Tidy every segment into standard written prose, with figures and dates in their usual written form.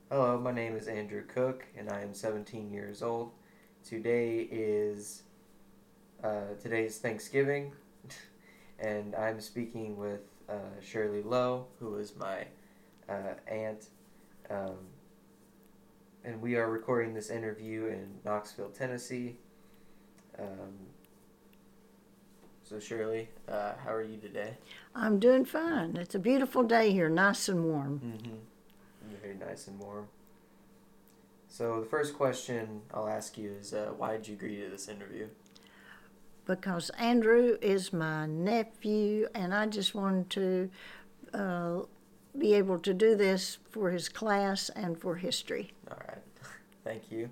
Hello, my name is Andrew Cook, and I am 17 years old. Today is today's Thanksgiving, and I'm speaking with Shirley Lowe, who is my aunt, um, and we are recording this interview in Knoxville, Tennessee. Um, so, Shirley, how are you today? I'm doing fine. It's a beautiful day here, nice and warm. Very nice and warm. So, the first question I'll ask you is, why did you agree to this interview? Because Andrew is my nephew, and I just wanted to uh, be able to do this for his class and for history. All right, thank you.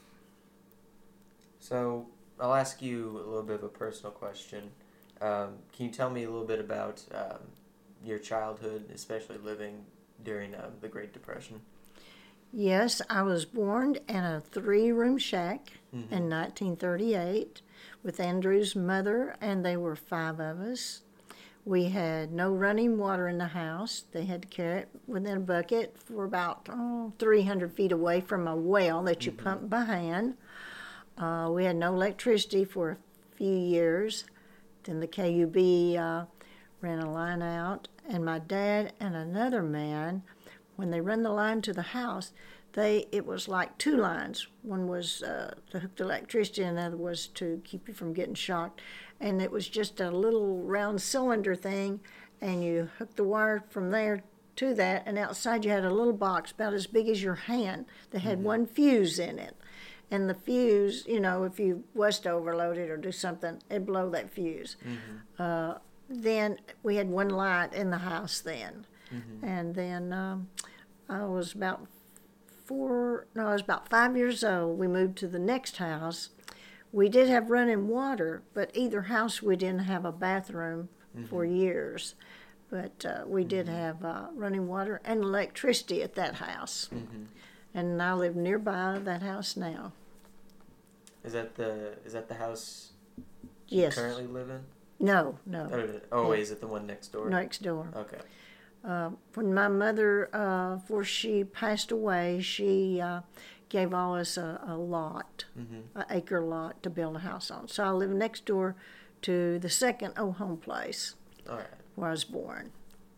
So I'll ask you a little bit of a personal question. Can you tell me a little bit about your childhood, especially living during the Great Depression? Yes, I was born in a 3-room shack Mm-hmm. in 1938 with Andrew's mother, and they were 5 of us. We had no running water in the house. They had to carry it within a bucket for about 300 feet away from a well that you pump by hand. We had no electricity for a few years. Then the KUB ran a line out, and my dad and another man, when they run the line to the house, it was like 2 lines. One was to hook the electricity, and the other was to keep you from getting shocked. And it was just a little round cylinder thing, and you hook the wire from there to that, and outside you had a little box about as big as your hand that had one fuse in it. And the fuse, if you was to overload it or do something, it'd blow that fuse. Then we had one light in the house then. And then I was about I was about 5 years old. We moved to the next house. We did have running water, but either house we didn't have a bathroom for years. But we did have running water and electricity at that house. And I live nearby that house now. Is that the house you Yes. currently live in? No. Oh, is it the one next door? Next door. Okay. When my mother, before she passed away, she gave all us a lot, an acre lot to build a house on. So I live next door to the second old home place All right. where I was born.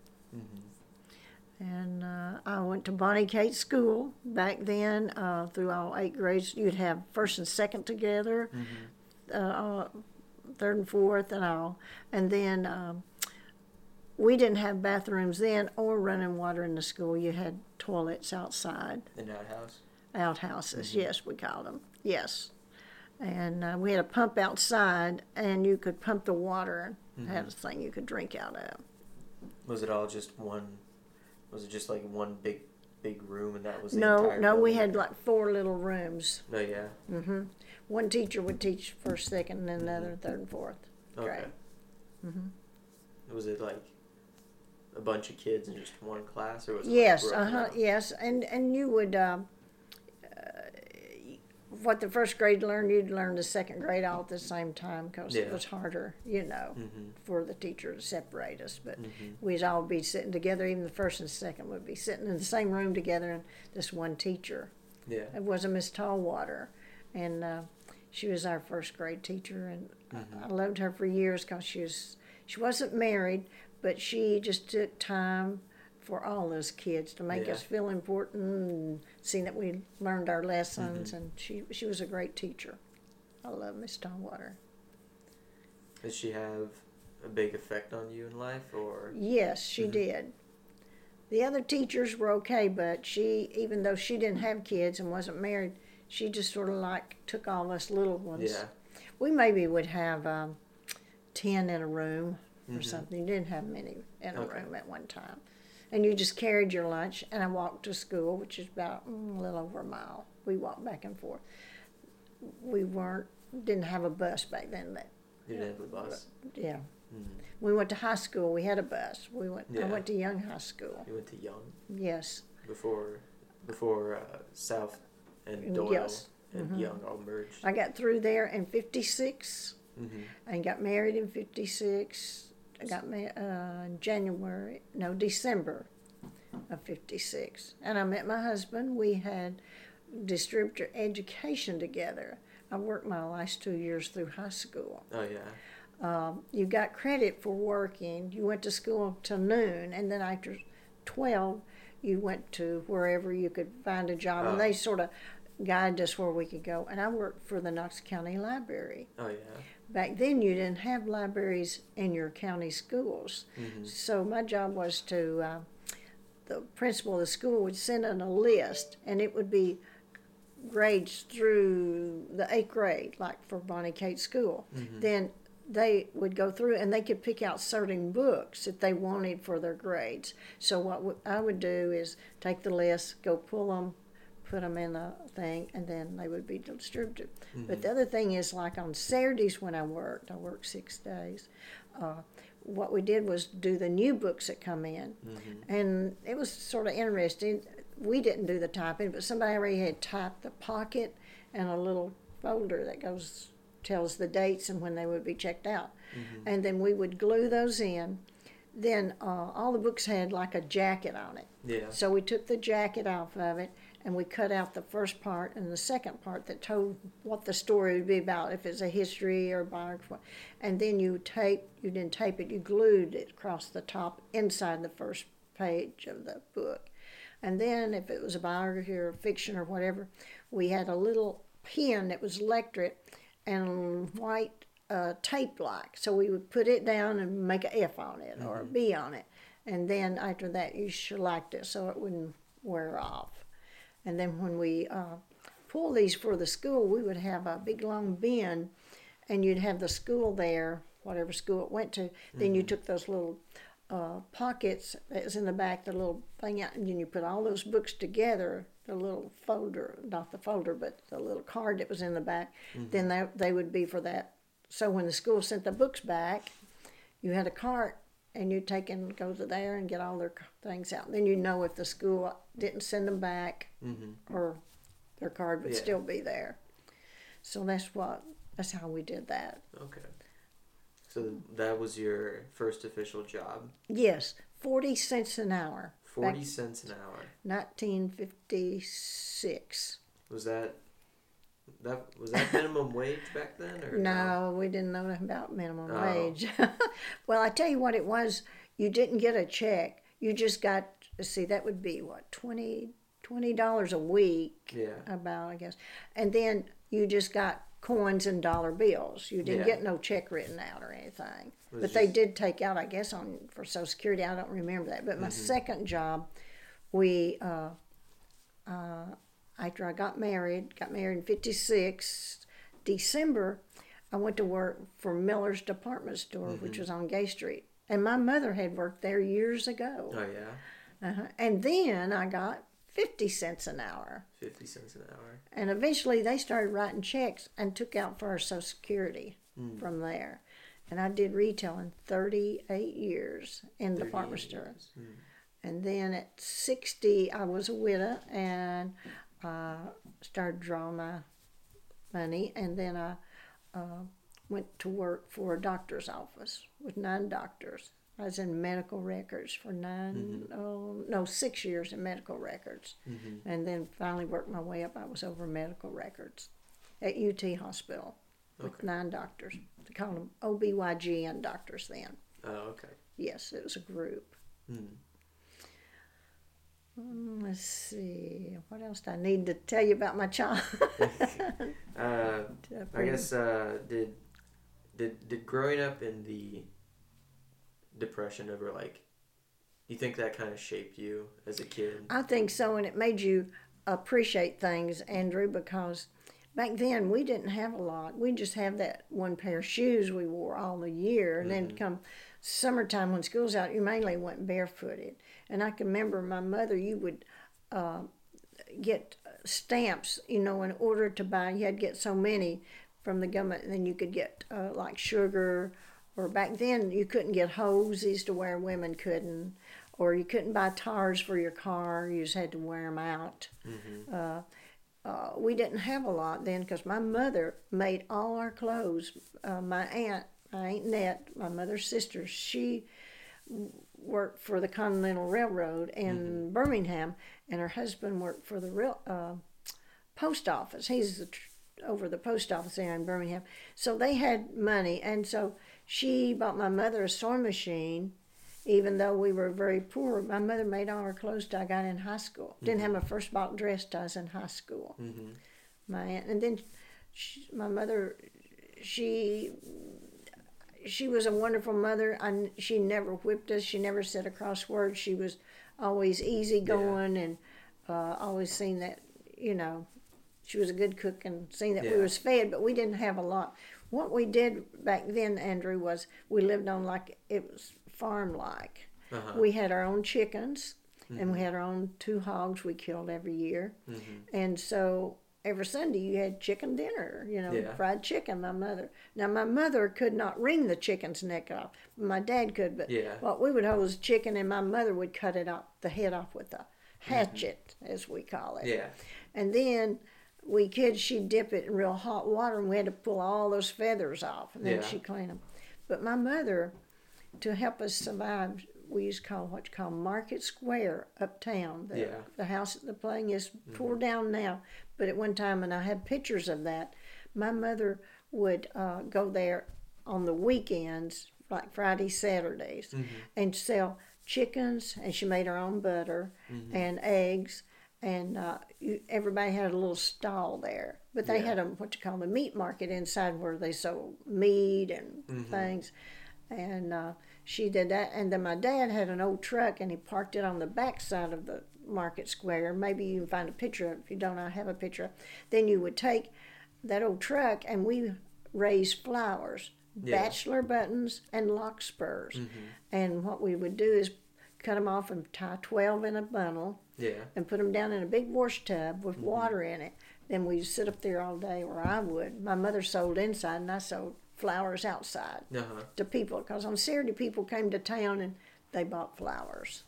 And I went to Bonnie Kate School back then. Through all 8 grades, you'd have first and second together, third and fourth, and all. And then we didn't have bathrooms then or running water in the school. You had toilets outside. An outhouse. Outhouses, yes, we called them. Yes. And we had a pump outside, and you could pump the water and had a thing you could drink out of. Was it all just one? Was it just like one big room, and that was the entire No, we building? had like 4 little rooms. No, yeah. One teacher would teach first, second, and then another third and fourth grade. Okay. Was it like a bunch of kids in just one class, or was it Yes, like broken out? yes, and you would what the first grade learned, you'd learn the second grade all at the same time because it Yeah. was harder, for the teacher to separate us. But we'd all be sitting together. Even the first and second would be sitting in the same room together, and this one teacher. Yeah. It was a Miss Tallwater, and she was our first grade teacher, and I loved her for years because she wasn't married, but she just took time for all those kids to make Yeah. us feel important and see that we learned our lessons. And she was a great teacher. I love Miss Tallwater. Did she have a big effect on you in life, or? Yes, she did. The other teachers were okay, but she, even though she didn't have kids and wasn't married, she just sort of like took all us little ones. Yeah. We maybe would have 10 in a room or something. You didn't have many in a Okay. room at one time. And you just carried your lunch, and I walked to school, which is about a little over a mile. We walked back and forth. We didn't have a bus back then. You didn't have a bus. Yeah. We went to high school. We had a bus. I Yeah. went to Young High School. You went to Young Yes. before South and Doyle Yes. and Young all merged. I got through there in 56 and got married in 56. I got married in December of 56. And I met my husband. We had distributor education together. I worked my last 2 years through high school. Oh, yeah. You got credit for working. You went to school till noon, and then after 12, you went to wherever you could find a job, and they sort of guided us where we could go. And I worked for the Knox County Library. Oh, yeah. Back then, you didn't have libraries in your county schools. So my job was to, the principal of the school would send in a list, and it would be grades through the 8th grade, like for Bonnie Kate School. Then they would go through and they could pick out certain books that they wanted for their grades. So what I would do is take the list, go pull them, put them in a thing, and then they would be distributed. But the other thing is, like on Saturdays when I worked 6 days, what we did was do the new books that come in. And it was sort of interesting. We didn't do the typing, but somebody already had typed the pocket and a little folder that tells the dates and when they would be checked out. And then we would glue those in. Then all the books had like a jacket on it. Yeah. So we took the jacket off of it, and we cut out the first part and the second part that told what the story would be about, if it's a history or biography. And then you didn't tape it, you glued it across the top inside the first page of the book. And then if it was a biography or fiction or whatever, we had a little pen that was electric and white tape like. So we would put it down and make an F on it or a B on it. And then after that, you shellacked it so it wouldn't wear off. And then when we pull these for the school, we would have a big long bin, and you'd have the school there, whatever school it went to. Then you took those little pockets that was in the back, the little thing out, and then you put all those books together, the little folder, not the folder, but the little card that was in the back. Then they would be for that. So when the school sent the books back, you had a cart, and you'd take and go to there and get all their things out. Then you know if the school didn't send them back, or their card would still be there. So that's how we did that. Okay. So that was your first official job? Yes, 40 cents an hour. 40 cents an hour. 1956. Was that minimum wage back then? Or no, we didn't know about minimum wage. Well, I tell you what it was. You didn't get a check. You just got, that would be what, $20 a week? Yeah. About, I guess. And then you just got coins and dollar bills. You didn't get no check written out or anything. But they did take out, I guess, for Social Security. I don't remember that. But my second job, we, after I got married in 56, December, I went to work for Miller's Department Store, which was on Gay Street. And my mother had worked there years ago. Oh, yeah? And then I got 50 cents an hour. 50 cents an hour. And eventually they started writing checks and took out for our Social Security from there. And I did retailing 38 years in the department store. And then at 60, I was a widow and started drawing my money. And then I went to work for a doctor's office with 9 doctors. I was in medical records for 6 years in medical records. And then finally worked my way up. I was over medical records at UT Hospital with 9 doctors. They called them OBYGN doctors then. Oh, okay. Yes, it was a group. Let's see. What else do I need to tell you about my child? I guess, did growing up in the Depression ever, you think that kind of shaped you as a kid? I think so, and it made you appreciate things, Andrew, because back then we didn't have a lot. We just have that one pair of shoes we wore all the year, and then come summertime when school's out, you mainly went barefooted. And I can remember my mother, you would get stamps, in order to buy. You had to get so many from the government, and then you could get like sugar, or back then you couldn't get hoses to wear, women couldn't, or you couldn't buy tires for your car, you just had to wear them out. We didn't have a lot then because my mother made all our clothes. My Aunt Nett, my mother's sister, she worked for the Continental Railroad in Birmingham, and her husband worked for the post office. He's over the post office there in Birmingham. So they had money, and so she bought my mother a sewing machine. Even though we were very poor, my mother made all her clothes till I got in high school. Didn't have my first bought dress till I was in high school. My aunt, and then my mother, she was a wonderful mother. She never whipped us. She never said a cross word. She was always easygoing and always seen that, she was a good cook and seen that we was fed, but we didn't have a lot. What we did back then, Andrew, was we lived on like it was farm-like. We had our own chickens, and we had our own 2 hogs we killed every year. And so every Sunday you had chicken dinner, fried chicken, my mother. Now, my mother could not wring the chicken's neck off. My dad could, but what we would hold was chicken, and my mother would cut it off, the head off with a hatchet, as we call it. And then she'd dip it in real hot water, and we had to pull all those feathers off, and then she'd clean them. But my mother, to help us survive, we used to call what you call Market Square uptown. The house at the playing is tore down now, but at one time, and I have pictures of that, my mother would go there on the weekends, like Fridays, Saturdays, and sell chickens, and she made her own butter and eggs, and everybody had a little stall there. But they had what you call the meat market inside where they sold meat and things. And she did that. And then my dad had an old truck, and he parked it on the back side of the Market Square. Maybe you can find a picture of it. If you don't, I have a picture. Then you would take that old truck, and we raised flowers, bachelor buttons, and larkspurs. And what we would do is cut them off and tie 12 in a bundle and put them down in a big wash tub with water in it. Then we'd sit up there all day, or I would. My mother sold inside, and I sold flowers outside to people, because on Saturday people came to town and they bought flowers.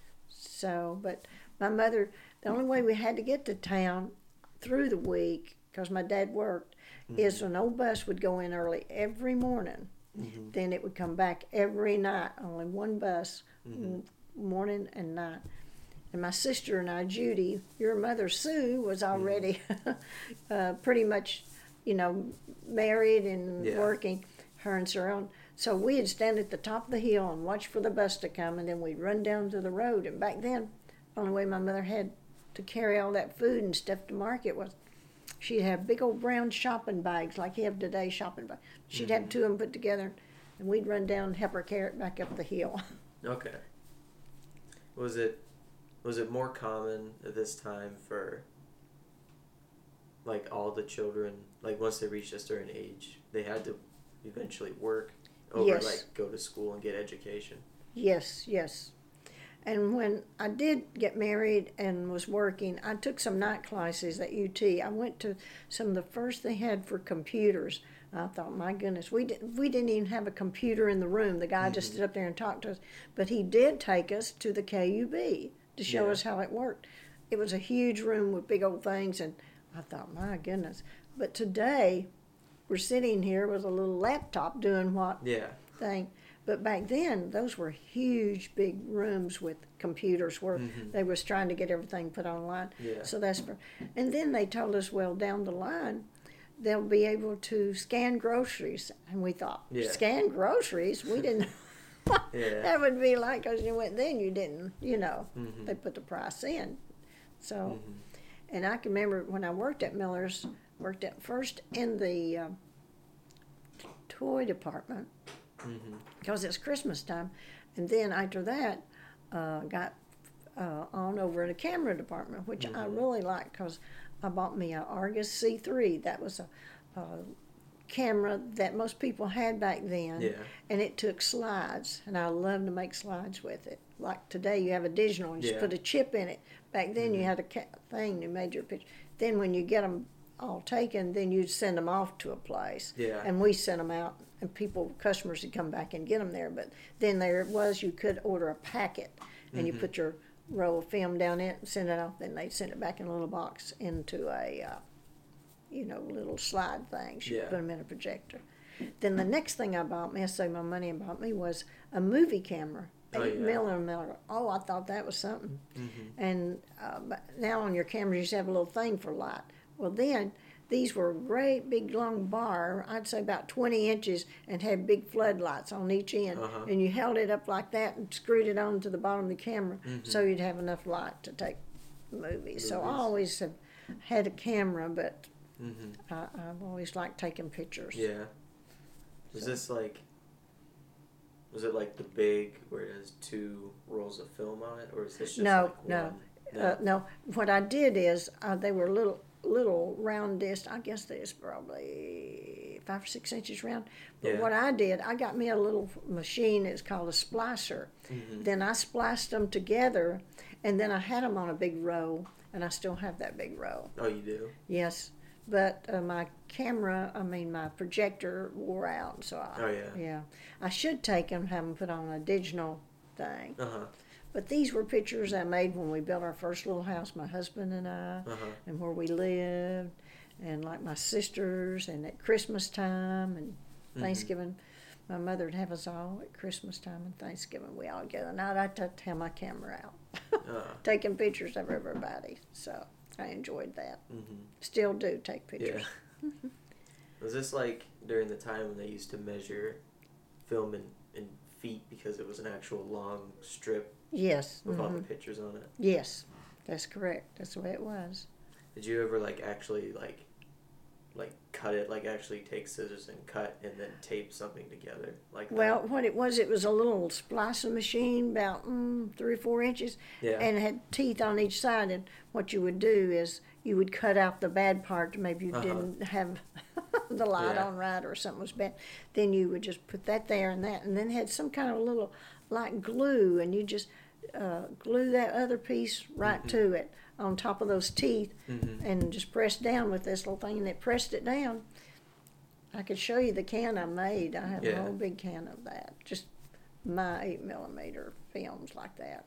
So, but my mother, the only way we had to get to town through the week, because my dad worked, is an old bus would go in early every morning. Then it would come back every night, only one bus, morning and night. And my sister and I, Judy, your mother Sue, was already pretty much, married and working, her and Sharon. So we'd stand at the top of the hill and watch for the bus to come, and then we'd run down to the road. And back then, the only way my mother had to carry all that food and stuff to market was she'd have big old brown shopping bags like you have today, shopping bags. She'd have 2 of them put together, and we'd run down and help her carry it back up the hill. Okay. Was it more common at this time for, like, all the children, like, once they reached a certain age, they had to eventually work over, like, go to school and get education? Yes. And when I did get married and was working, I took some night classes at UT. I went to some of the first they had for computers. I thought, my goodness, we didn't even have a computer in the room. The guy just stood up there and talked to us. But he did take us to the KUB to show us how it worked. It was a huge room with big old things, and I thought, my goodness. But today, we're sitting here with a little laptop doing what thing. But back then, those were huge, big rooms with computers where they was trying to get everything put online. So and then they told us, well, down the line, they'll be able to scan groceries. And we thought, scan groceries? We didn't. That would be like, because you went then, you didn't, they put the price in. So, and I can remember when I worked at Miller's, worked at first in the toy department, because it's Christmas time, and then after that, got on over in the camera department, which I really liked, because I bought me a Argus C3. That was a camera that most people had back then, and it took slides, and I love to make slides with it. Like today, you have a digital, and you just put a chip in it. Back then, you had a thing that made your picture. Then when you get them all taken, then you'd send them off to a place, and we sent them out, and customers would come back and get them there. But then there it was, you could order a packet, and you put your roll of film down in it and send it off, then they'd send it back in a little box into a little slide things. You put them in a projector. Then the next thing I bought me, I saved my money and bought me, was a movie camera. Oh, 8 yeah. millimeter. Oh, I thought that was something. And but now on your cameras, you just have a little thing for light. Well, then these were great big long bar, I'd say about 20 inches, and had big floodlights on each end. Uh-huh. And you held it up like that and screwed it onto the bottom of the camera so you'd have enough light to take movies. So I Movies. always have had a camera, but Mm-hmm. I've always liked taking pictures. Yeah. Was So- this like? Was it like the big where it has 2 rolls of film on it, or is this just No, like no. one? No, what I did is they were little round discs. I guess they was probably 5 or 6 inches round. But Yeah. what I did, I got me a little machine. It's called a splicer. Mm-hmm. Then I spliced them together, and then I had them on a big roll, and I still have that big roll. Oh, you do? Yes, but my my projector wore out, so Oh, yeah. yeah, I should take them, have them put on a digital thing. Uh-huh. But these were pictures I made when we built our first little house, my husband and I, Uh-huh. and where we lived, and like my sisters, and at Christmas time and Thanksgiving. My mother would have us all at Christmas time and Thanksgiving. We all together. And I'd have to have my camera out, taking pictures of everybody. So I enjoyed that. Mm-hmm. Still do take pictures. Yeah. Was this like during the time when they used to measure film in feet because it was an actual long strip Yes. with all the pictures on it? Yes, that's correct. That's the way it was. Did you ever like actually like cut it, like actually take scissors and cut and then tape something together like that? Well, what it was a little splicing machine about 3 or 4 inches, Yeah. and it had teeth on each side. And what you would do is you would cut out the bad part. Maybe you didn't have the light Yeah. on right or something was bad. Then you would just put that there and that, and then it had some kind of a little like glue, and you just glue that other piece right to it on top of those teeth, and just press down with this little thing, and it pressed it down. I could show you the can I made. I have a Yeah. whole big can of that. Just my 8 millimeter films like that.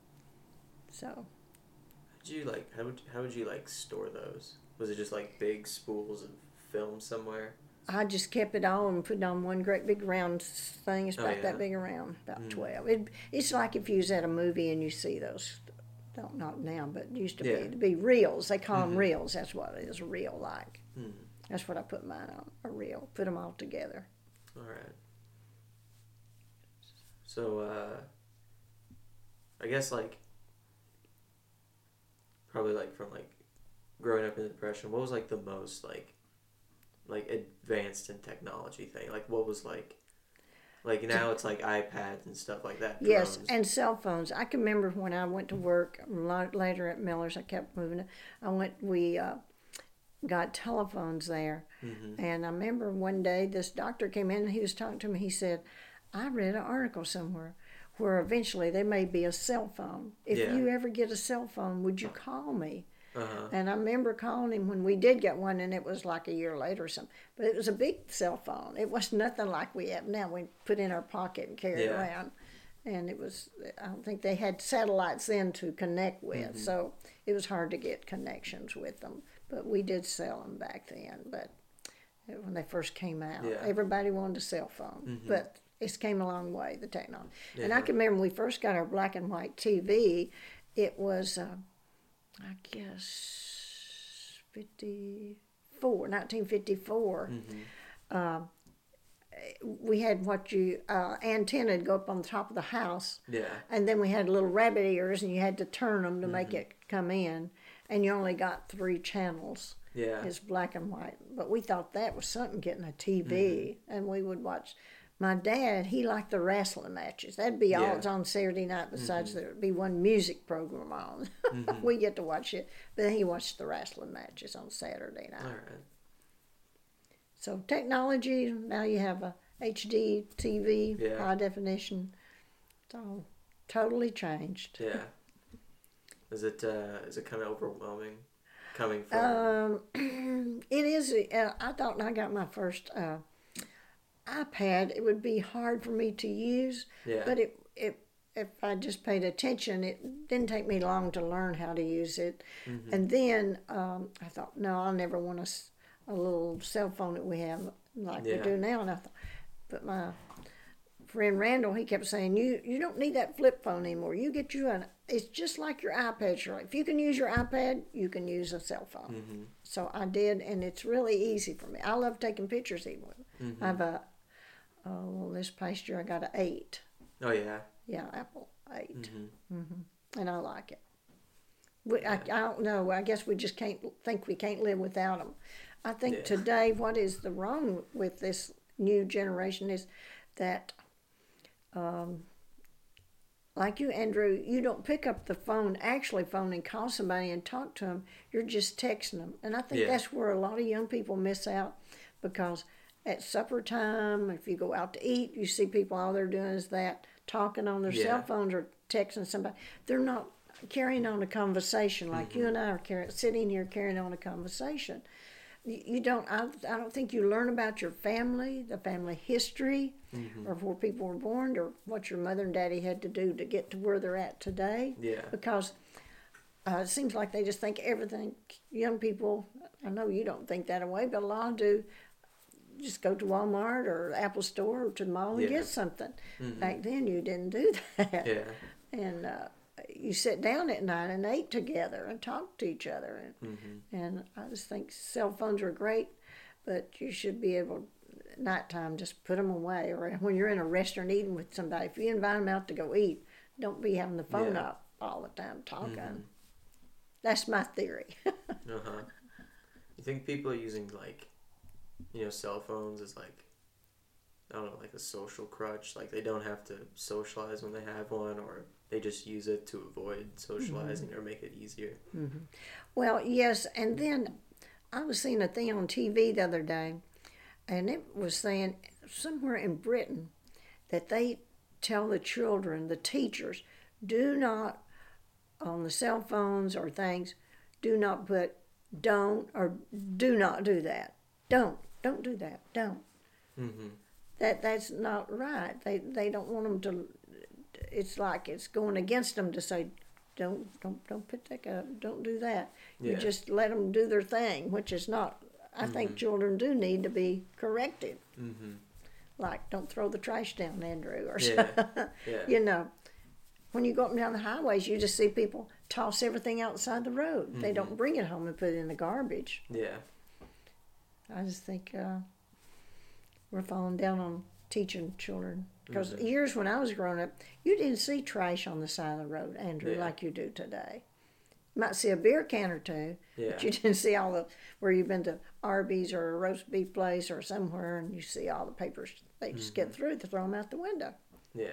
So Did you like how would you like store those? Was it just like big spools of film somewhere? I just kept it all and put it on one great big round thing. It's Oh, about yeah. that big around, about 12. It's like if you was at a movie and you see those, not now, but it used to Yeah. be reels. They call them reels. That's what it is, a reel like. Hmm. That's what I put mine on, a reel. Put them all together. All right. So I guess like probably like from like growing up in the Depression, what was like the most like advanced in technology thing? Like what was like now it's like iPads and stuff like that. Yes, drones. and cell phones. I can remember when I went to work a lot later at Miller's. I kept moving. We got telephones there, and I remember one day this doctor came in and he was talking to me. He said, "I read an article somewhere where eventually there may be a cell phone. If Yeah. you ever get a cell phone, would you call me?" Uh-huh. And I remember calling him when we did get one, and it was like a year later or something. But it was a big cell phone. It was nothing like we have now. We put in our pocket and carry it Yeah. around. And it was, I don't think they had satellites then to connect with. So it was hard to get connections with them. But we did sell them back then. But when they first came out, Yeah. everybody wanted a cell phone. But it's came a long way, the technology. And I Yeah. can remember when we first got our black and white TV, it was, I guess, 1954. We had antenna would go up on the top of the house, Yeah. and then we had little rabbit ears, and you had to turn them to make it come in, and you only got 3 channels. Yeah. It's black and white, but we thought that was something, getting a TV, and we would watch. My dad, he liked the wrestling matches. That'd be all Yeah. that's on Saturday night. Besides, there'd be one music program on. We get to watch it, but then he watched the wrestling matches on Saturday night. All right. So technology, now you have a HD TV, Yeah. high definition. It's all totally changed. Yeah. Is it kind of overwhelming coming from? It is. I thought when I got my first iPad, it would be hard for me to use. Yeah. But if I just paid attention, it didn't take me long to learn how to use it. And then I thought, no, I'll never want a little cell phone that we have like we Yeah. do now. And I thought, but my friend Randall, he kept saying, you don't need that flip phone anymore. You get you it's just like your iPad, Shirley. If you can use your iPad, you can use a cell phone. Mm-hmm. So I did, and it's really easy for me. I love taking pictures even. Mm-hmm. I have this past year I got an 8. Oh, yeah. Yeah, Apple 8. Mm-hmm. And I like it. I don't know. I guess we just can't live without them. I think today what is the wrong with this new generation is that, like you, Andrew, you don't pick up the phone, actually phone and call somebody and talk to them. You're just texting them. And I think that's where a lot of young people miss out, because at supper time, if you go out to eat, you see people, all they're doing is that, talking on their cell phones or texting somebody. They're not carrying on a conversation like you and I are sitting here carrying on a conversation. You don't. I don't think you learn about your family, the family history, or where people were born, or what your mother and daddy had to do to get to where they're at today. Yeah. Because it seems like they just think everything. Young people, I know you don't think that way, but a lot do. Just go to Walmart or Apple Store or to the mall and get something. Back then, you didn't do that. Yeah. And you sit down at night and ate together and talked to each other. And I just think cell phones are great, but you should be able, at nighttime, just put them away. Or when you're in a restaurant eating with somebody, if you invite them out to go eat, don't be having the phone up all the time talking. That's my theory. Uh-huh. You think people are using, like, cell phones as, like, I don't know, like a social crutch? Like, they don't have to socialize when they have one, or they just use it to avoid socializing or make it easier? Well, yes, and then I was seeing a thing on TV the other day, and it was saying somewhere in Britain that they tell the children, the teachers, do not, on the cell phones or things, do not put don't or do not do that. Don't do that. Don't. That's not right. They don't want them to. It's like it's going against them to say, don't put that up. Don't do that. You just let them do their thing, which is not. I think children do need to be corrected. Like, don't throw the trash down, Andrew, or something. When you go up and down the highways, you just see people toss everything outside the road. They don't bring it home and put it in the garbage. Yeah. I just think we're falling down on teaching children. Because years when I was growing up, you didn't see trash on the side of the road, Andrew, like you do today. You might see a beer can or two, but you didn't see all the, where you've been to Arby's or a roast beef place or somewhere, and you see all the papers. They just get through to throw them out the window. Yeah.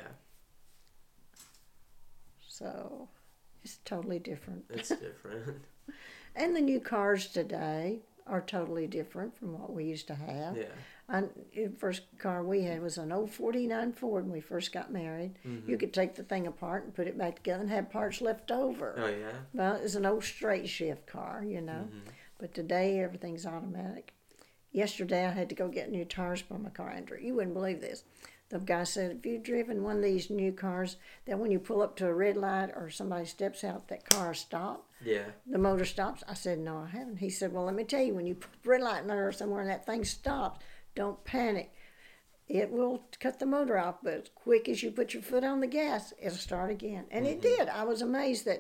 So it's totally different. It's different. And the new cars today are totally different from what we used to have. Yeah. The first car we had was an old 49 Ford when we first got married. You could take the thing apart and put it back together and have parts left over. Oh, yeah? Well, it was an old straight shift car, But today, everything's automatic. Yesterday, I had to go get new tires for my car, Andrew. You wouldn't believe this. The guy said, if you've driven one of these new cars, that when you pull up to a red light or somebody steps out, that car stops. Yeah. The motor stops. I said, no, I haven't. He said, well, let me tell you, when you put a red light in there or somewhere and that thing stops, don't panic. It will cut the motor off, but as quick as you put your foot on the gas, it'll start again. And it did. I was amazed that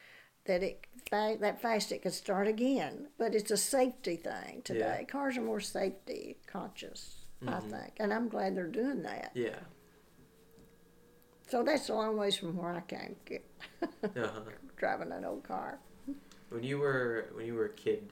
that fast it could start again. But it's a safety thing today. Cars are more safety conscious, I think. And I'm glad they're doing that. Yeah. So that's a long ways from where I came. Driving an old car. When you were a kid,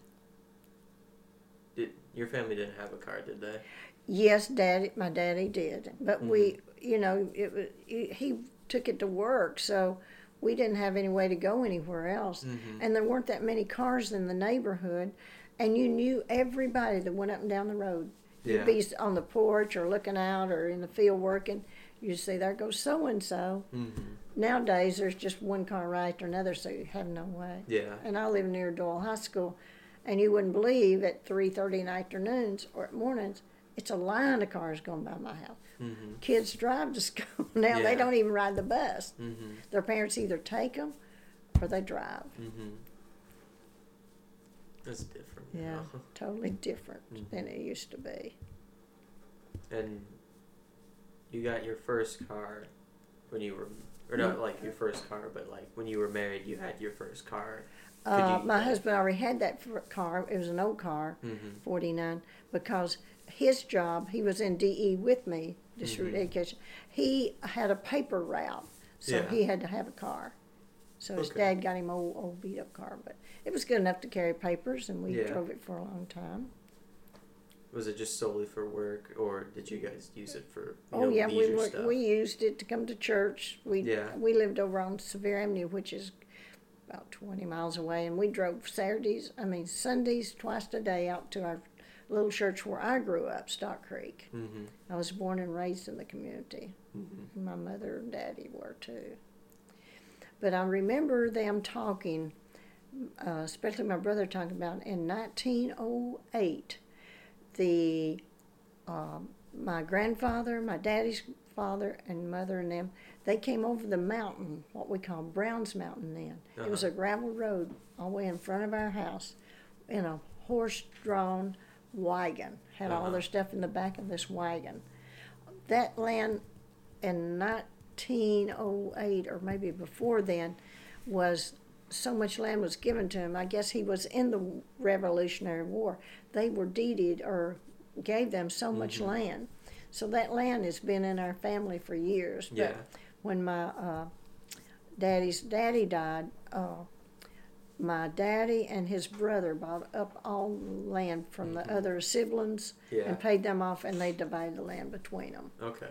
your family didn't have a car, did they? Yes, my daddy did. But we, he took it to work, so we didn't have any way to go anywhere else. And there weren't that many cars in the neighborhood, and you knew everybody that went up and down the road. You'd be on the porch or looking out or in the field working. You'd see, there goes so-and-so. Nowadays, there's just one car right after another, so you have no way. Yeah. And I live near Doyle High School, and you wouldn't believe at 3:30 in the afternoons or at mornings, it's a line of cars going by my house. Kids drive to school now. They don't even ride the bus. Their parents either take them or they drive. That's different. Yeah, totally different than it used to be. And you got your first car when you were, or not like your first car, but like when you were married, you had your first car. My husband already had that car. It was an old car, 49, because his job, he was in DE with me, district education. He had a paper route, so he had to have a car. So his dad got him old beat up car, but it was good enough to carry papers, and we drove it for a long time. Was it just solely for work, or did you guys use it for leisure stuff? We used it to come to church. We lived over on Sevier Avenue, which is about 20 miles away, and we drove Sundays twice a day out to our little church where I grew up, Stock Creek. Mm-hmm. I was born and raised in the community. Mm-hmm. My mother and daddy were too. But I remember them talking, especially my brother talking about in 1908, my grandfather, my daddy's father and mother and them, they came over the mountain, what we call Brown's Mountain then. It was a gravel road all the way in front of our house in a horse-drawn wagon. Had all their stuff in the back of this wagon. That land in 1908, or maybe before then, was so much land was given to him. I guess he was in the Revolutionary War. They were deeded or gave them so much land. So that land has been in our family for years. But when my daddy's daddy died, my daddy and his brother bought up all the land from the other siblings and paid them off, and they divided the land between them. Okay.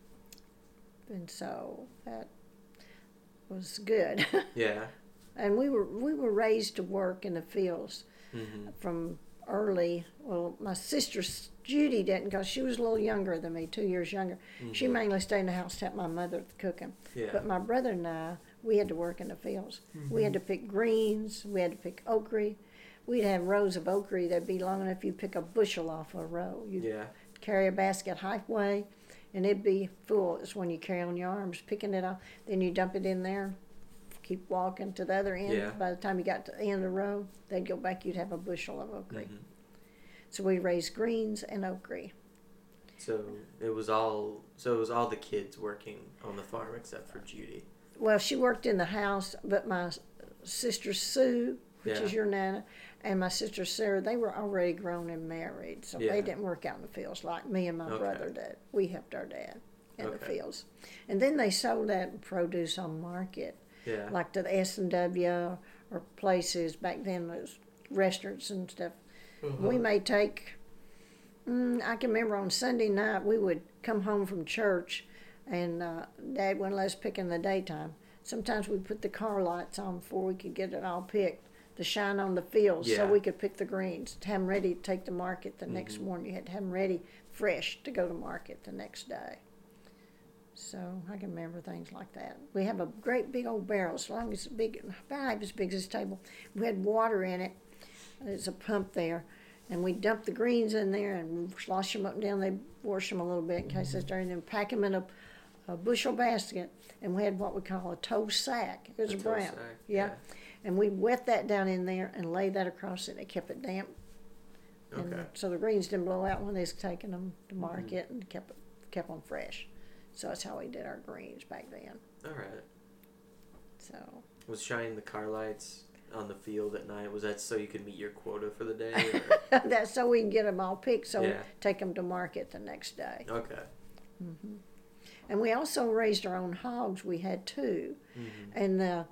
And so that was good. Yeah. And we were raised to work in the fields from early. Well, my sister Judy didn't, because she was a little younger than me, 2 years younger. She mainly stayed in the house to help my mother cooking. Yeah. But my brother and I, we had to work in the fields. We had to pick greens. We had to pick okra. We'd have rows of okra that'd be long enough you'd pick a bushel off a row. You'd carry a basket halfway, and it'd be full. It's when you carry on your arms, picking it off. Then you dump it in there, keep walking to the other end. Yeah. By the time you got to the end of the row, they'd go back, you'd have a bushel of okra. So we raised greens and okra. So it was all the kids working on the farm except for Judy. Well, she worked in the house, but my sister Sue, which is your Nana, and my sister Sarah, they were already grown and married, so they didn't work out in the fields like me and my brother did. We helped our dad in the fields. And then they sold that produce on market, like to the S&W or places. Back then, those restaurants and stuff. We may take, I can remember on Sunday night, we would come home from church, and Dad wouldn't let us pick in the daytime. Sometimes we'd put the car lights on before we could get it all picked to shine on the fields so we could pick the greens, to have them ready to take to market the next morning. You had to have them ready, fresh, to go to market the next day. So I can remember things like that. We have a great big old barrel, as long as big, about as big as this table. We had water in it. There's a pump there, and we dump the greens in there and slosh them up and down. They wash them a little bit in case they're dirty, and then pack them in a bushel basket. And we had what we call a tow sack. It was brown. Sack. And we wet that down in there and lay that across it. It kept it damp. And so the greens didn't blow out when they was taking them to market, and kept them fresh. So that's how we did our greens back then. All right. So. Was shining the car lights on the field at night, was that so you could meet your quota for the day? That's so we can get them all picked, so take them to market the next day. Okay. And we also raised our own hogs. We had two. And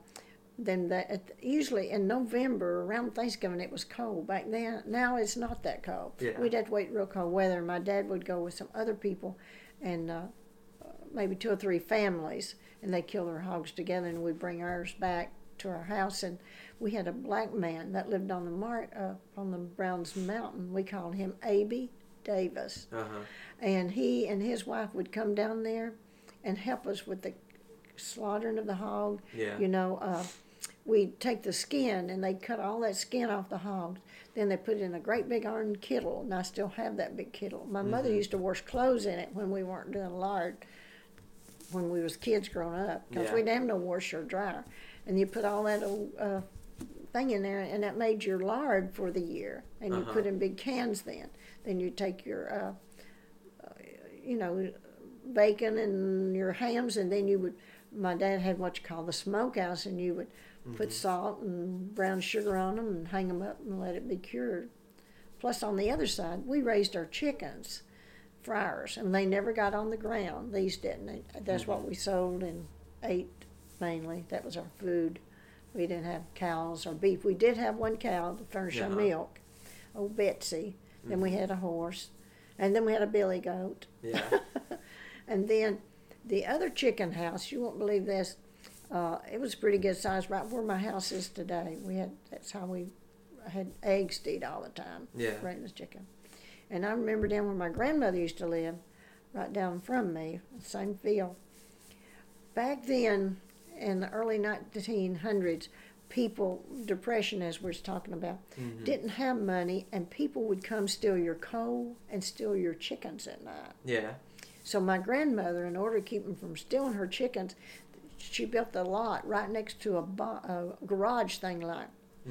usually in November, around Thanksgiving, it was cold. Back then, now it's not that cold. We'd have to wait real cold weather. My dad would go with some other people, and maybe 2 or 3 families, and they'd kill their hogs together, and we'd bring ours back to our house. And we had a black man that lived on the Browns Mountain. We called him A.B. Davis. And he and his wife would come down there and help us with the slaughtering of the hog. We'd take the skin, and they'd cut all that skin off the hogs. Then they put it in a great big iron kettle, and I still have that big kettle. My mother used to wash clothes in it when we weren't doing lard, when we was kids growing up, because we didn't have no washer or dryer. And you put all that old thing in there, and that made your lard for the year. And you put in big cans then. Then you take your, bacon and your hams, and then my dad had what you call the smokehouse, and you would put salt and brown sugar on them and hang them up and let it be cured. Plus, on the other side, we raised our chickens, fryers, and they never got on the ground. These didn't. That's what we sold and ate mainly. That was our food. We didn't have cows or beef. We did have one cow to furnish our milk, old Betsy. Then we had a horse, and then we had a billy goat. Yeah. And then the other chicken house, you won't believe this, it was pretty good size, right where my house is today. That's how we had eggs to eat all the time. Yeah. Raising the chicken. And I remember down where my grandmother used to live, right down from me, same field. Back then, in the early 1900s, people, depression as we was talking about, didn't have money, and people would come steal your coal and steal your chickens at night. Yeah. So my grandmother, in order to keep them from stealing her chickens, she built a lot right next to a garage thing like.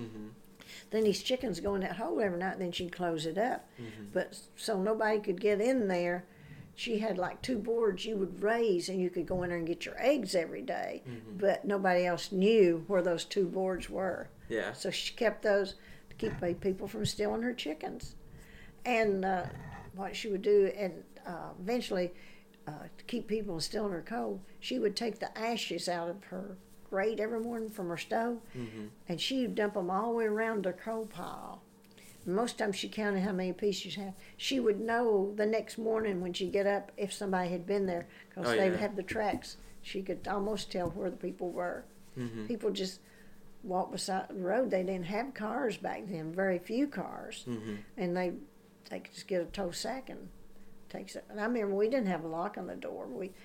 Then these chickens go in that hole every night, then she'd close it up. But so nobody could get in there. She had like 2 boards you would raise, and you could go in there and get your eggs every day. But nobody else knew where those 2 boards were. Yeah. So she kept those to keep people from stealing her chickens. And what she would do, and eventually, to keep people from stealing her coal, she would take the ashes out of her grate every morning from her stove, and she would dump them all the way around her coal pile. Most times she counted how many pieces she had. She would know the next morning when she'd get up if somebody had been there, because they would have the tracks. She could almost tell where the people were. People just walked beside the road. They didn't have cars back then, very few cars. And they could just get a tow sack and take it. And I remember we didn't have a lock on the door.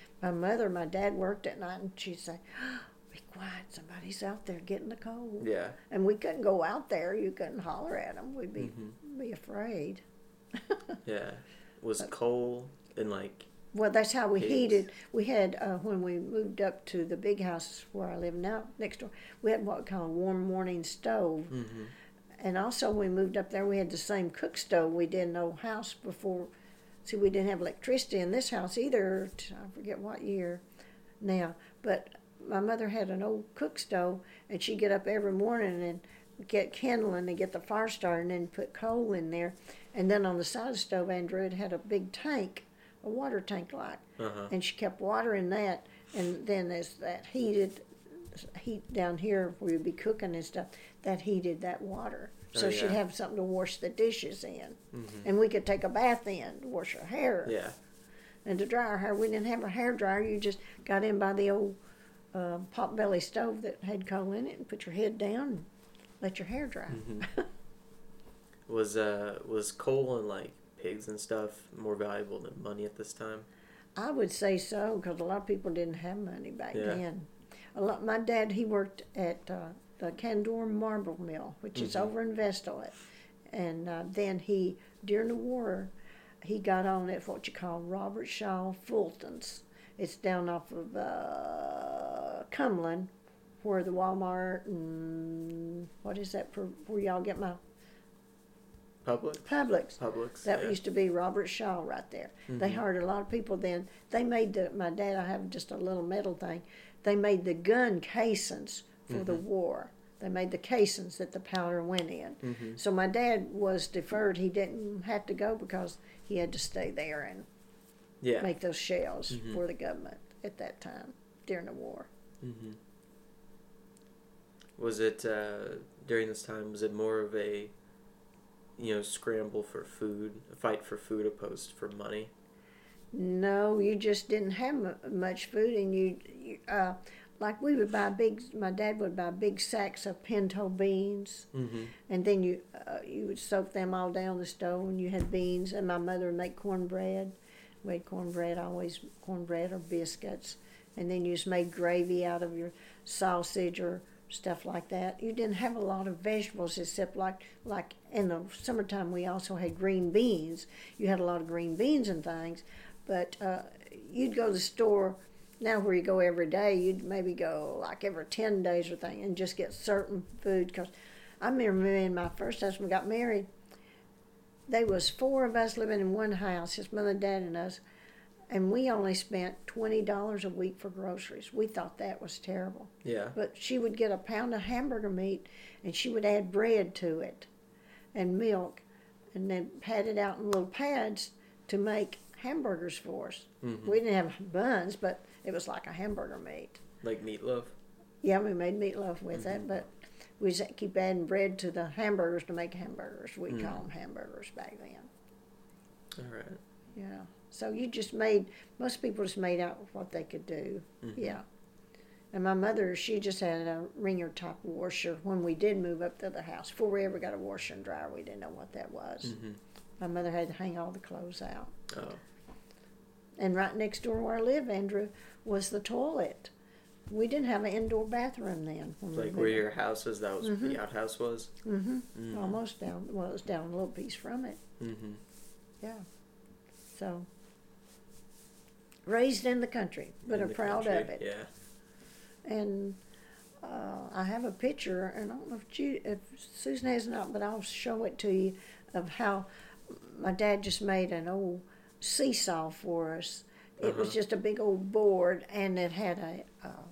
My dad worked at night, and she'd say, "Be quiet, somebody's out there getting the coal." Yeah. And we couldn't go out there. You couldn't holler at them. We'd be afraid. Yeah. Was coal and like... Well, that's how we pigs? heated. We had, when we moved up to the big house where I live now, next door, we had what we call a warm morning stove. And also when we moved up there, we had the same cook stove we did in the old house before. See, we didn't have electricity in this house either. I forget what year now. But my mother had an old cook stove, and she'd get up every morning and get kindling and get the fire started and then put coal in there. And then on the side of the stove, Andrew had a big tank, a water tank like. And she kept water in that. And then as that heat down here where you'd be cooking and stuff, that heated that water. So she'd have something to wash the dishes in. And we could take a bath in to wash our hair. Yeah. And to dry our hair. We didn't have a hair dryer. You just got in by the old pot-belly stove that had coal in it and put your head down and let your hair dry. Was coal and like pigs and stuff more valuable than money at this time? I would say so, because a lot of people didn't have money back then. My dad, he worked at the Candor Marble Mill, which is over in Vestolett. And then during the war, he got on at what you call Robert Shaw Fulton's. It's down off of Cumberland, where the Walmart and what is that, where y'all get my... Publix. That used to be Robert Shaw right there. They hired a lot of people then. They made my dad, I have just a little metal thing. They made the gun casings for the war. They made the casings that the powder went in. So my dad was deferred. He didn't have to go because he had to stay there and make those shells for the government at that time during the war. Was it, during this time, was it more of a, scramble for food, a fight for food opposed for money? No, you just didn't have much food, and like we would my dad would buy big sacks of pinto beans, and then you would soak them all down the stove, and you had beans, and my mother would make cornbread. We had cornbread or biscuits, and then you just made gravy out of your sausage or stuff like that. You didn't have a lot of vegetables except like in the summertime we also had green beans. You had a lot of green beans and things, but you'd go to the store now where you go every day. You'd maybe go like every 10 days or thing and just get certain food. Because I remember me and my first husband got married. There was 4 of us living in one house, his mother, dad, and us. And we only spent $20 a week for groceries. We thought that was terrible. Yeah. But she would get a pound of hamburger meat, and she would add bread to it and milk, and then pat it out in little pads to make hamburgers for us. Mm-hmm. We didn't have buns, but it was like a hamburger meat. Like meatloaf? Yeah, we made meatloaf with it, but we just keep adding bread to the hamburgers to make hamburgers. We call them hamburgers back then. All right. Yeah. So most people just made out what they could do. Mm-hmm. Yeah. And my mother, she just had a wringer type washer when we did move up to the house. Before we ever got a washer and dryer, we didn't know what that was. Mm-hmm. My mother had to hang all the clothes out. Oh. And right next door where I live, Andrew, was the toilet. We didn't have an indoor bathroom then. Like where your house is, that was where the outhouse was? Mm-hmm. Mm-hmm. Almost down. Well, it was down a little piece from it. Mm-hmm. Yeah. So, raised in the country, but I'm proud of it. Yeah. And I have a picture, and I don't know if Susan has not, but I'll show it to you, of how my dad just made an old seesaw for us. It was just a big old board, and it had a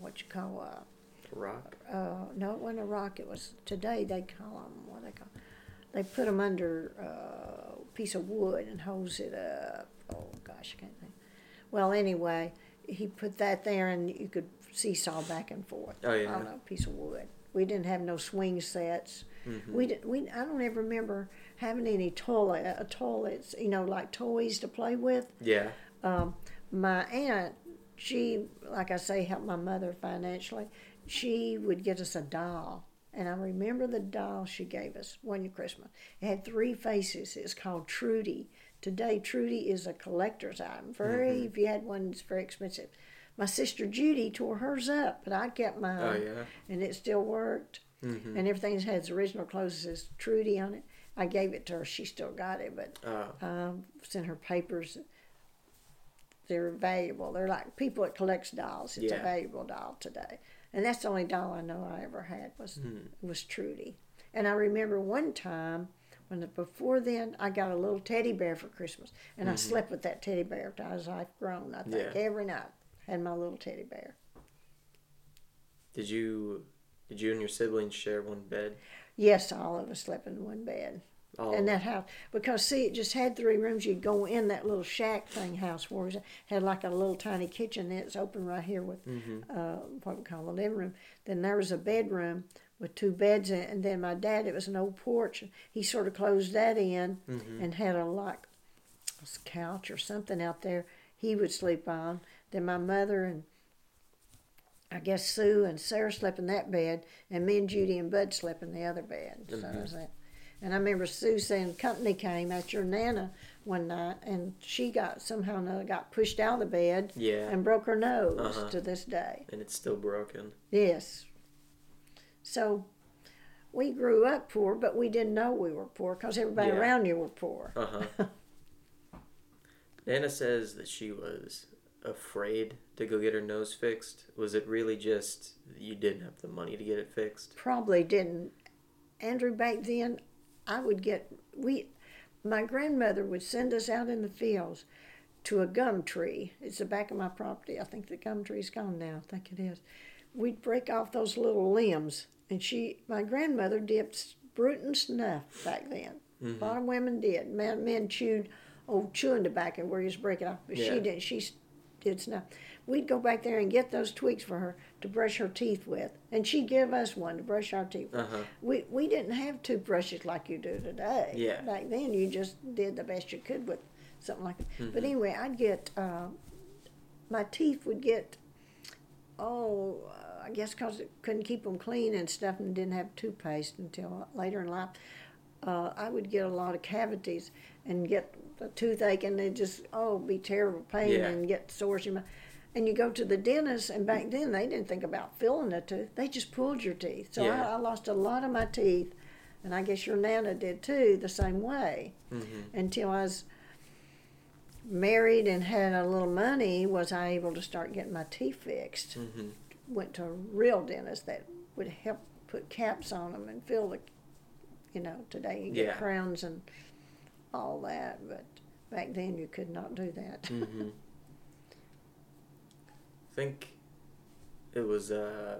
rock? no, it wasn't a rock. It was, today they call them, they put them under a piece of wood and hose it up. Oh gosh, I can't think. Well, anyway, he put that there, and you could seesaw back and forth. Oh yeah. On a piece of wood. We didn't have no swing sets. Mm-hmm. I don't ever remember having any toilets, like toys to play with. Yeah. My aunt, she, like I say, helped my mother financially. She would get us a doll. And I remember the doll she gave us one Christmas. It had 3 faces. It's called Trudy. Today, Trudy is a collector's item. If you had one, it's very expensive. My sister Judy tore hers up, but I kept mine. Oh, yeah. And it still worked. Mm-hmm. And everything has original clothes. It says Trudy on it. I gave it to her. She still got it, but sent her papers. They're valuable. They're like people that collects dolls. It's a valuable doll today. And that's the only doll I know I ever had was Trudy. And I remember one time before then I got a little teddy bear for Christmas, and I slept with that teddy bear till I was like grown. I think every night had my little teddy bear. Did you and your siblings share one bed? Yes, all of us slept in one bed. In that house, because see, it just had 3 rooms. You'd go in that little shack thing house where it had like a little tiny kitchen. It's open right here with what we call the living room. Then there was a bedroom with 2 beds in it, and then my dad, it was an old porch. He sort of closed that in and had a couch or something out there he would sleep on. Then my mother and I guess Sue and Sarah slept in that bed, and me and Judy and Bud slept in the other bed. So that was that. And I remember Sue saying company came at your Nana one night, and she somehow or another got pushed out of the bed and broke her nose to this day. And it's still broken. Yes. So we grew up poor, but we didn't know we were poor because everybody around you were poor. Nana says that she was afraid to go get her nose fixed. Was it really just you didn't have the money to get it fixed? Probably didn't. Andrew, back then, my grandmother would send us out in the fields to a gum tree. It's the back of my property. I think the gum tree's gone now. I think it is. We'd break off those little limbs, and my grandmother dipped Bruton snuff back then. A lot of women did. Men chewed chewing tobacco where you just break it off, but she didn't. She did snuff. We'd go back there and get those twigs for her to brush her teeth with, and she'd give us one to brush our teeth with. We didn't have toothbrushes like you do today. Yeah. Back then, you just did the best you could with something like that. But anyway, I'd get, my teeth would get, I guess because it couldn't keep them clean and stuff and didn't have toothpaste until later in life, I would get a lot of cavities and get a toothache, and it'd just, be terrible pain and get sores in my. And you go to the dentist, and back then they didn't think about filling the tooth. They just pulled your teeth. So I lost a lot of my teeth, and I guess your Nana did too, the same way. Until I was married and had a little money, was I able to start getting my teeth fixed. Went to a real dentist that would help put caps on them and fill the, today you get crowns and all that, but back then you could not do that. think it was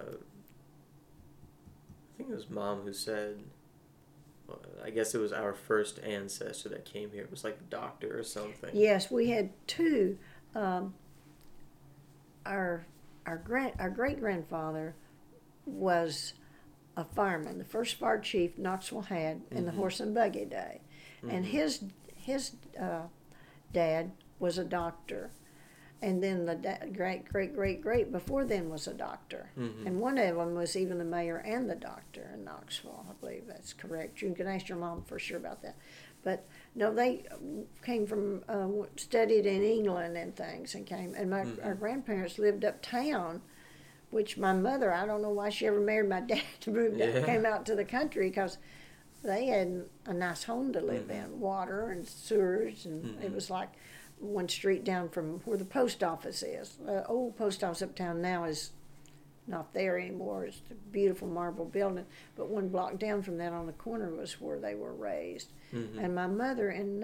Mom who said. Well, I guess it was our first ancestor that came here. It was like a doctor or something. Yes, we had two. Um, our great grandfather was a fireman, the first fire chief Knoxville had in the horse and buggy day, and his dad was a doctor, and then the great before then was a doctor, and one of them was even the mayor and the doctor in Knoxville. I believe that's correct. You can ask your mom for sure about that, but no, they came from studied in England and things, and came. And our grandparents lived uptown, which my mother, I don't know why she ever married my dad to move down, came out to the country, because they had a nice home to live in, water and sewers, and it was like one street down from where the post office is. The old post office uptown now is not there anymore. It's a beautiful marble building, but one block down from that on the corner was where they were raised. And my mother in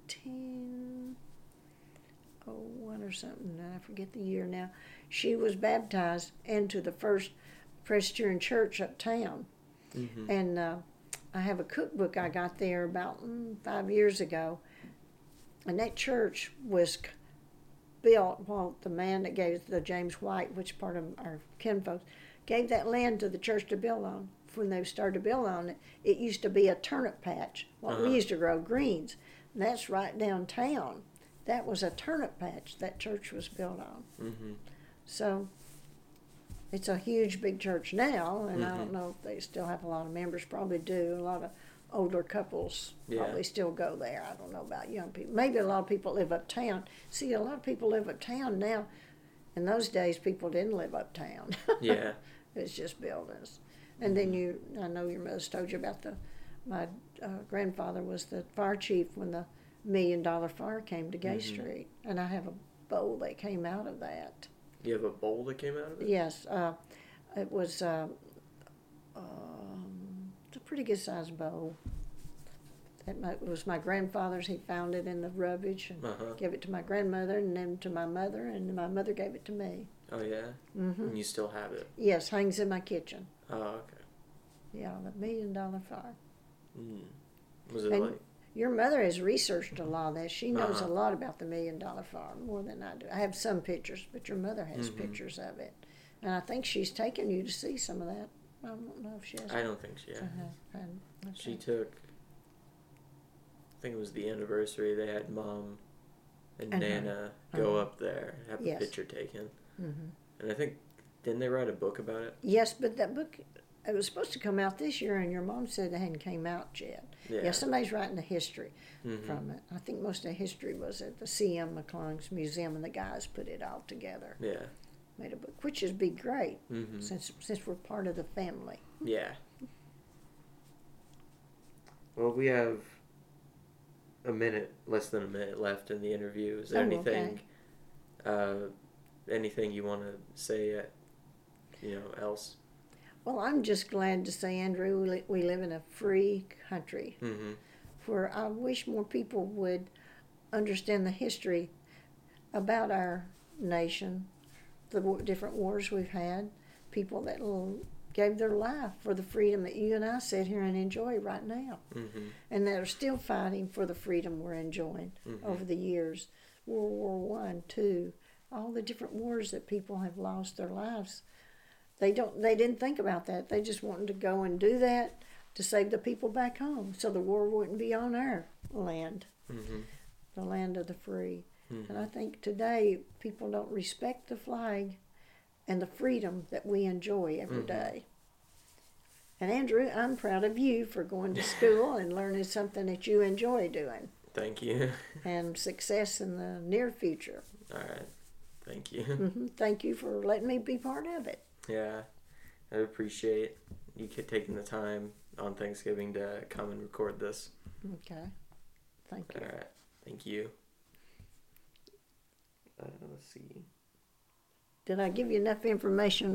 1901 or something, I forget the year now, she was baptized into the first Presbyterian church uptown. And I have a cookbook I got there about 5 years ago, and that church was built while the man that gave the James White, which part of our kinfolks, gave that land to the church to build on. When they started to build on it, it used to be a turnip patch. We used to grow greens, and that's right downtown. That was a turnip patch that church was built on. So it's a huge, big church now, and I don't know if they still have a lot of members. Probably do. A lot of older couples probably still go there. I don't know about young people. Maybe a lot of people live uptown. See, a lot of people live uptown now. In those days, people didn't live uptown. Yeah. It's just buildings. And then I know your mother's told you about my grandfather was the fire chief when the $1 million fire came to Gay Street. And I have a bowl that came out of that. You have a bowl that came out of it? Yes. It was it's a pretty good sized bowl. It was my grandfather's. He found it in the rubbish and gave it to my grandmother, and then to my mother, and my mother gave it to me. Oh, yeah? And you still have it? Yes, hangs in my kitchen. Oh, okay. Yeah, the $1 million fire. Was it And like... Your mother has researched a lot of that. She knows a lot about the $1 million fire, more than I do. I have some pictures, but your mother has pictures of it. And I think she's taken you to see some of that. I don't know if she has. I don't think she has. Okay. She took... I think it was the anniversary. They had Mom and Nana go up there and have a picture taken. And I think, didn't they write a book about it? Yes, but that book, it was supposed to come out this year, and your mom said it hadn't came out yet. Yeah, somebody's writing the history from it. I think most of the history was at the C.M. McClung's museum, and the guys put it all together. Yeah. Made a book, which would be great, since we're part of the family. Yeah. Well, we have less than a minute left in the interview. Is there anything you want to say, else? Well, I'm just glad to say, Andrew, we live in a free country where I wish more people would understand the history about our nation, the different wars we've had, people that gave their life for the freedom that you and I sit here and enjoy right now, and that are still fighting for the freedom we're enjoying over the years. World War I, II, all the different wars that people have lost their lives. They didn't think about that. They just wanted to go and do that to save the people back home, so the war wouldn't be on our land, the land of the free. And I think today people don't respect the flag and the freedom that we enjoy every day. And Andrew, I'm proud of you for going to school and learning something that you enjoy doing. Thank you. And success in the near future. All right. Thank you. Thank you for letting me be part of it. Yeah, I appreciate you taking the time on Thanksgiving to come and record this. Okay. Thank you. All right. Thank you. Let's see. Did I give you enough information